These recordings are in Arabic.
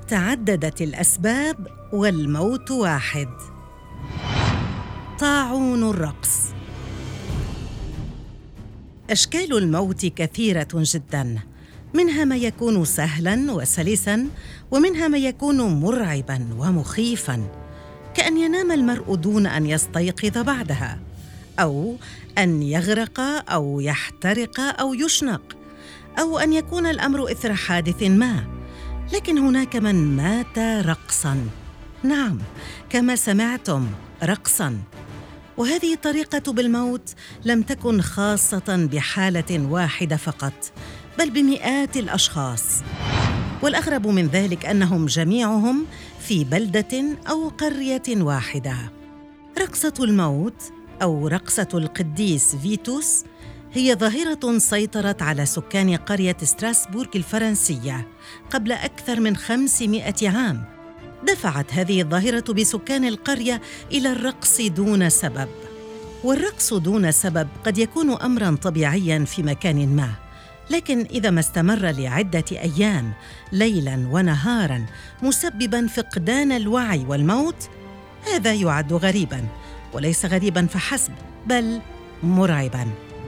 تعددت الأسباب والموت واحد. طاعون الرقص. أشكال الموت كثيرة جداً، منها ما يكون سهلاً وسلساً، ومنها ما يكون مرعباً ومخيفاً، كأن ينام المرء دون أن يستيقظ بعدها، أو أن يغرق أو يحترق أو يشنق، أو أن يكون الأمر إثر حادث ما. لكن هناك من مات رقصاً، نعم كما سمعتم، رقصاً. وهذه الطريقة بالموت لم تكن خاصة بحالة واحدة فقط، بل بمئات الأشخاص. والأغرب من ذلك أنهم جميعهم في بلدة أو قرية واحدة. رقصة الموت أو رقصة القديس فيتوس هي ظاهرة سيطرت على سكان قرية ستراسبورغ الفرنسية قبل أكثر من 500 عام. دفعت هذه الظاهرة بسكان القرية إلى الرقص دون سبب. والرقص دون سبب قد يكون أمراً طبيعياً في مكان ما، لكن إذا ما استمر لعدة أيام ليلاً ونهاراً مسبباً فقدان الوعي والموت، هذا يعد غريباً، وليس غريباً فحسب، بل مرعباً.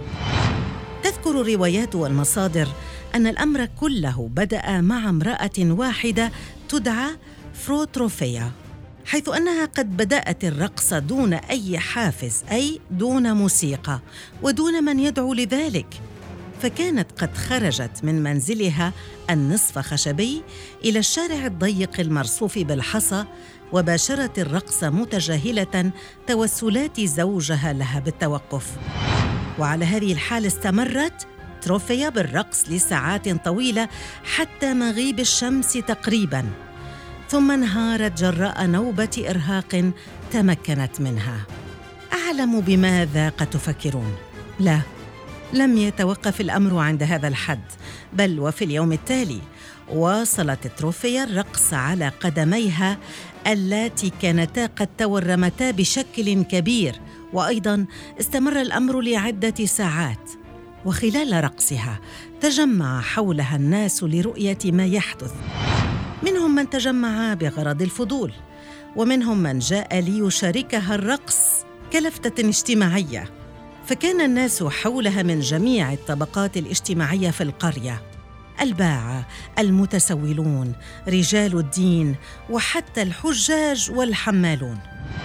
تذكر الروايات والمصادر أن الأمر كله بدأ مع امرأة واحدة تدعى فرو تروفيا، حيث أنها قد بدأت الرقص دون أي حافز، أي دون موسيقى ودون من يدعو لذلك. فكانت قد خرجت من منزلها النصف خشبي إلى الشارع الضيق المرصوف بالحصى، وباشرت الرقص متجاهلة توسلات زوجها لها بالتوقف. وعلى هذه الحال استمرت تروفيا بالرقص لساعات طويلة حتى مغيب الشمس تقريباً، ثم انهارت جراء نوبة إرهاق تمكنت منها. أعلم بماذا قد تفكرون؟ لا، لم يتوقف الأمر عند هذا الحد، بل وفي اليوم التالي واصلت تروفيا الرقص على قدميها اللاتي كانتا قد تورمتا بشكل كبير، وأيضاً استمر الأمر لعدة ساعات. وخلال رقصها تجمع حولها الناس لرؤية ما يحدث، منهم من تجمع بغرض الفضول، ومنهم من جاء ليشاركها الرقص كلفتة اجتماعية. فكان الناس حولها من جميع الطبقات الاجتماعية في القرية، الباعة، المتسولون، رجال الدين، وحتى الحجاج والحمالون.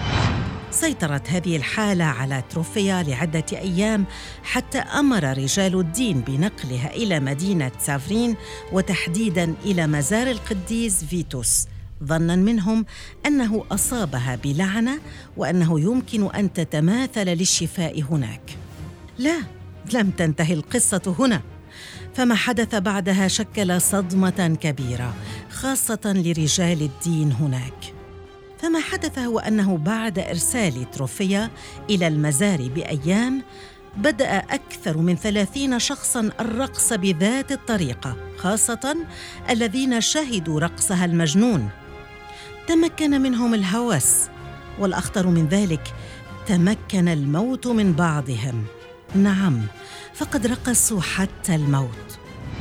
سيطرت هذه الحالة على تروفيا لعدة أيام، حتى أمر رجال الدين بنقلها إلى مدينة سافرين، وتحديداً إلى مزار القديس فيتوس، ظناً منهم أنه أصابها بلعنة وأنه يمكن أن تتماثل للشفاء هناك. لا، لم تنتهي القصة هنا، فما حدث بعدها شكل صدمة كبيرة خاصة لرجال الدين هناك. فما حدث هو أنه بعد إرسال تروفيا إلى المزار بأيام، بدأ أكثر من 30 شخصاً الرقص بذات الطريقة، خاصة الذين شهدوا رقصها المجنون. تمكن منهم الهوس، والأخطر من ذلك تمكن الموت من بعضهم. نعم، فقد رقصوا حتى الموت.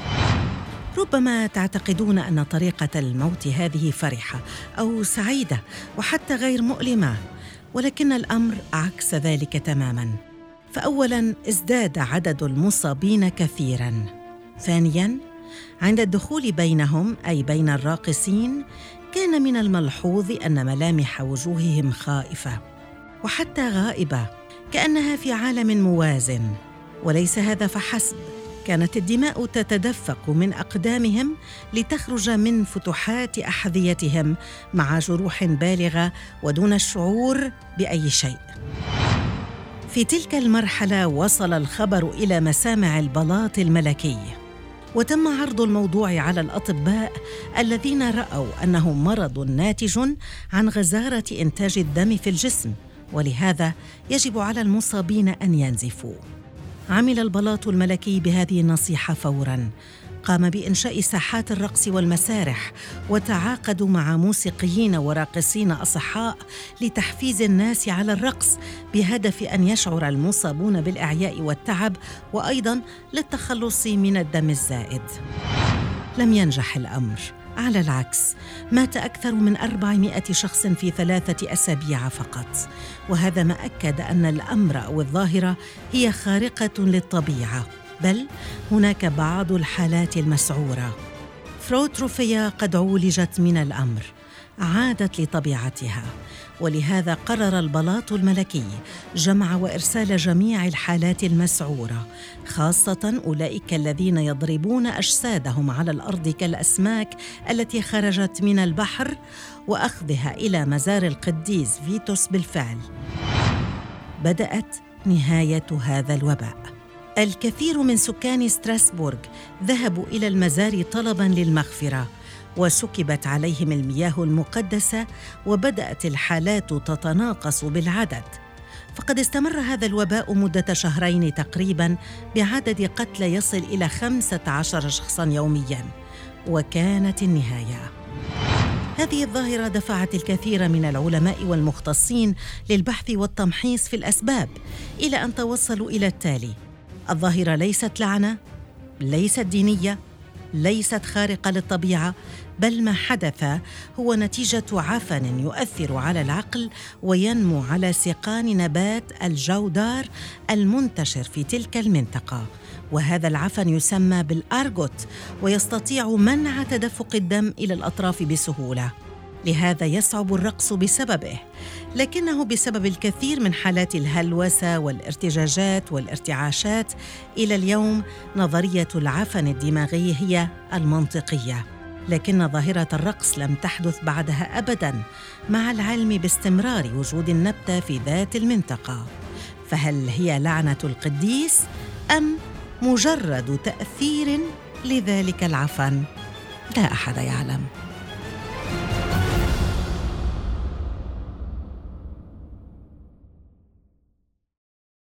ربما تعتقدون أن طريقة الموت هذه فرحة أو سعيدة وحتى غير مؤلمة، ولكن الأمر عكس ذلك تماماً. فأولاً ازداد عدد المصابين كثيراً. ثانياً، عند الدخول بينهم، أي بين الراقصين، كان من الملحوظ أن ملامح وجوههم خائفة وحتى غائبة، كأنها في عالم موازٍ. وليس هذا فحسب، كانت الدماء تتدفق من أقدامهم لتخرج من فتحات أحذيتهم مع جروح بالغة ودون الشعور بأي شيء. في تلك المرحلة وصل الخبر إلى مسامع البلاط الملكي، وتم عرض الموضوع على الأطباء الذين رأوا أنه مرض ناتج عن غزارة إنتاج الدم في الجسم، ولهذا يجب على المصابين أن ينزفوا. عمل البلاط الملكي بهذه النصيحة فوراً، قام بإنشاء ساحات الرقص والمسارح، وتعاقدوا مع موسيقيين وراقصين أصحاء لتحفيز الناس على الرقص، بهدف أن يشعر المصابون بالإعياء والتعب، وأيضاً للتخلص من الدم الزائد. لم ينجح الأمر، على العكس، مات أكثر من 400 شخص في 3 أسابيع فقط، وهذا ما أكد أن الأمر أو الظاهرة هي خارقة للطبيعة، بل هناك بعض الحالات المسعورة فروتروفيا قد عولجت من الأمر، عادت لطبيعتها، ولهذا قرر البلاط الملكي جمع وإرسال جميع الحالات المسعورة، خاصة أولئك الذين يضربون أجسادهم على الأرض كالأسماك التي خرجت من البحر، وأخذها إلى مزار القديس فيتوس. بالفعل بدأت نهاية هذا الوباء. الكثير من سكان ستراسبورغ ذهبوا إلى المزار طلباً للمغفرة، وسكبت عليهم المياه المقدسة، وبدأت الحالات تتناقص بالعدد، فقد استمر هذا الوباء مدة شهرين تقريباً، بعدد قتلى يصل إلى 15 شخصاً يومياً. وكانت النهاية. هذه الظاهرة دفعت الكثير من العلماء والمختصين للبحث والتمحيص في الأسباب، إلى أن توصلوا إلى التالي: الظاهرة ليست لعنة، ليست دينية، ليست خارقة للطبيعة، بل ما حدث هو نتيجة عفن يؤثر على العقل وينمو على سيقان نبات الجودار المنتشر في تلك المنطقة، وهذا العفن يسمى بالأرغوت، ويستطيع منع تدفق الدم إلى الأطراف بسهولة، لهذا يصعب الرقص بسببه. لكنه بسبب الكثير من حالات الهلوسة والارتجاجات والارتعاشات إلى اليوم نظرية العفن الدماغي هي المنطقية، لكن ظاهرة الرقص لم تحدث بعدها أبداً، مع العلم باستمرار وجود النبتة في ذات المنطقة. فهل هي لعنة القديس أم مجرد تأثير لذلك العفن؟ لا أحد يعلم.